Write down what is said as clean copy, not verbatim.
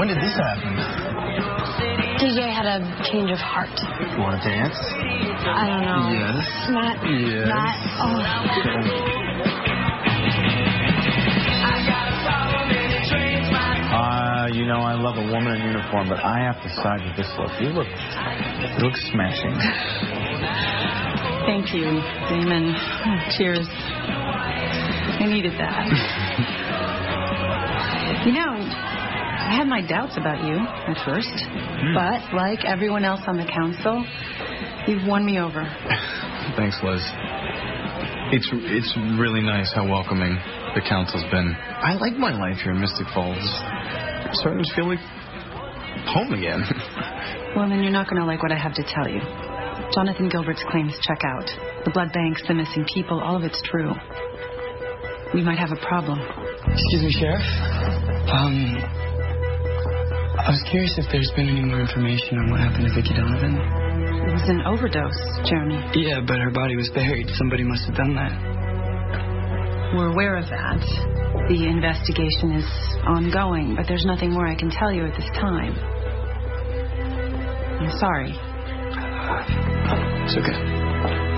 When did this happen? DJ had a change of heart. Want to dance? I don't know. Yes. Matt. Yes. Matt. You know, I love a woman in uniform, but I have to side with this look. You look smashing. Thank you, Damon. Cheers. I needed that. You know, I had my doubts about you at first, but like everyone else on the council, you've won me over. Thanks, Liz. It's really nice how welcoming the council's been. I like my life here in Mystic Falls. I'm starting to feel like home again. Well, then you're not going to like what I have to tell you. Jonathan Gilbert's claims check out. The blood banks, the missing people, all of it's true. We might have a problem. Excuse me, Sheriff. I was curious if there's been any more information on what happened to Vicki Donovan. It was an overdose, Jeremy. Yeah, but her body was buried. Somebody must have done that. We're aware of that. The investigation is ongoing, but there's nothing more I can tell you at this time. I'm sorry. It's okay.